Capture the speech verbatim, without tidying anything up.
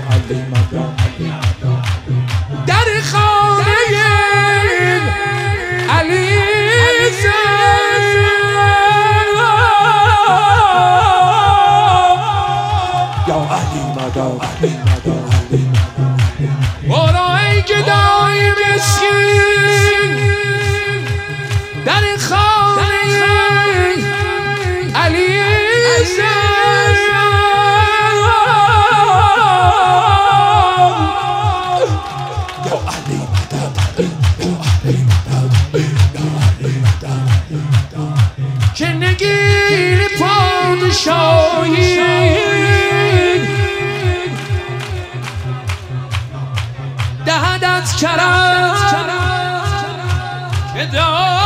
علی مدد در خانه علی یا علی مدد برو ای گدای مسکین در خانه علی که نگین پادشاهی دهدت کرد که